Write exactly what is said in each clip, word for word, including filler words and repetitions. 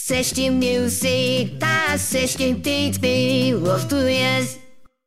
zeshtien muziek, daar zeshtien dit bij, of doe je?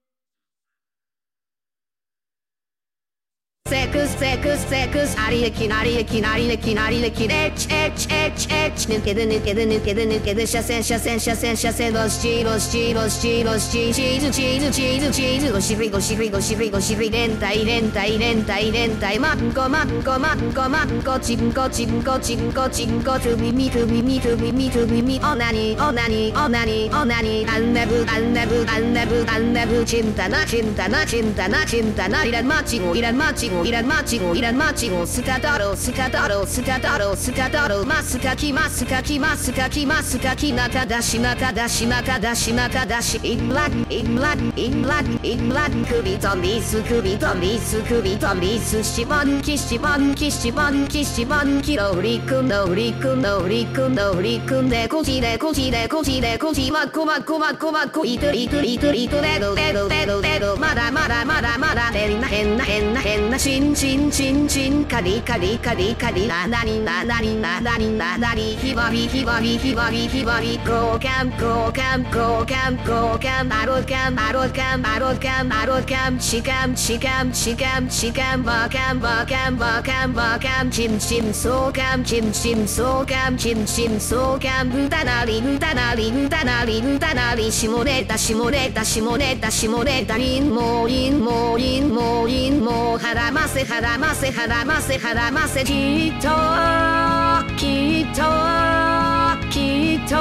Sekus, sekus, sekus, ariyekin, ariyekin, ariyekin, ariyekin, eç, eç, eç, eç. Nilkede, nilkede, nilkede, nilkede, şasen, şasen, şasen, şasen, loşçi, loşçi, loşçi, loşçi, çizu, çizu, çizu, çizu, goşiri, goşiri, goşiri, goşiri, rentai, rentai, rentai, rentai, matko, matko, matko, matko, çinko, çinko, çinko, çinko, to be me, to be me, to be me, to be me, onani, onani, onani, onani, I'll never, I'll never, I'll never, I'll never, cintana, cintana, cintana, cintana, iran machigo, iran machigo, iran machigo, iran machigo, scataro, scataro, scataro, scataro, masukaki, masukaki, masukaki, masukaki, nakadashi, nakadashi, nakadashi, nakadashi, in black, in black, in black, in black, kubiton bisu, kubiton bisu, kubiton bisu, shibon, kishibon, kishibon, kishibon, kiro, rikun, no, rikun, no, rikun, no, rikun, de, kuti, de, kuti, de, kuti, de, kuti, mako, mako, mako, mako, itu, itu, itu, itu, dedo, dedo, dedo, dedo, mada, mada, mada, mada, henna, henna, henna, henna, chin, chin, chin, chin, kadi, kadi, kadi, kadi, na, nani, na, nani, na, nani, na, nani, hibari, hibari, hibari, hibari, go, cam, go, cam, go, cam, go, cam, arrow, cam, arrow, cam, arrow, cam, arrow, cam, chicam, chicam, chicam, chicam, ba, cam, ba, cam, ba, cam, ba, cam, chim, chim, so, cam, chim, chim, so, cam, chim, chim, so, cam, utanari, utanari, utanari, utanari, shimoneta, shimoneta, shimoneta, shimoneta, in, mo, in, mo, in, mo, in, mo, haramase, haramase, haramase, haramase, kito, kito, kito,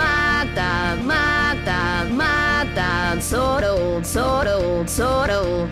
mata, mata, mata, soro, soro, soro.